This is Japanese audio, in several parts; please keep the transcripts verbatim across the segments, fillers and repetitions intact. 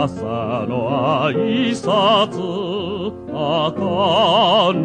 朝の挨拶茜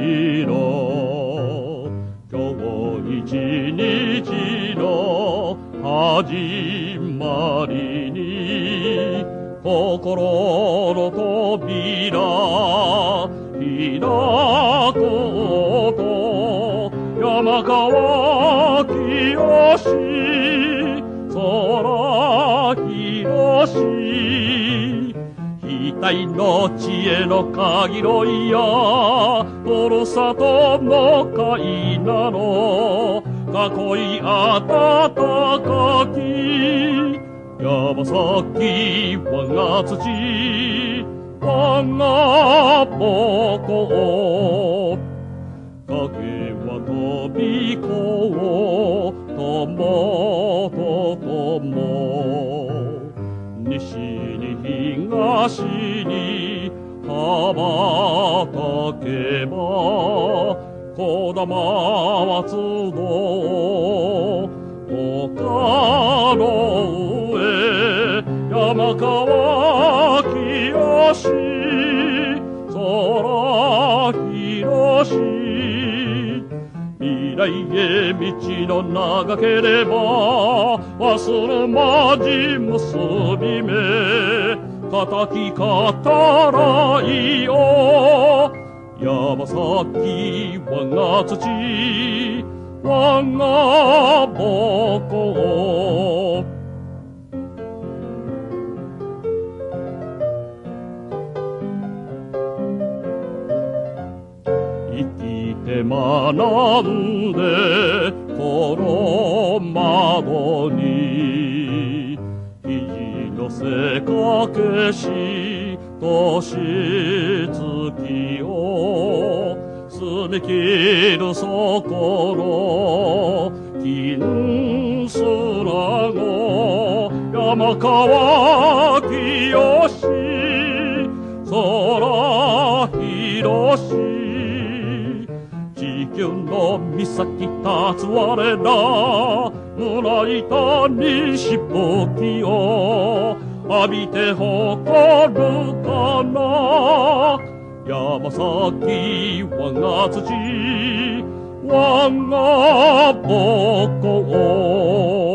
色、今日一日の始まりに心の扉開こうと、山川清し空広し、額の知恵の限りやふるさとの会なの囲い暖かき、山崎我が土我が母校、影は飛び交おう友と友、西に東に羽ばたけば小玉は集う丘の上、山川清し空広し、未来へ道の長ければ忘るまじ結び目、固き語らいよ、山崎我が土我が母校。生きて学んでこの窓に肘のせかけし年月を澄み切るそこの金砂の山川清し空広し、地球の岬立つ我ら胸板にしぶきを浴びて誇るかな、山崎我が土我が母校。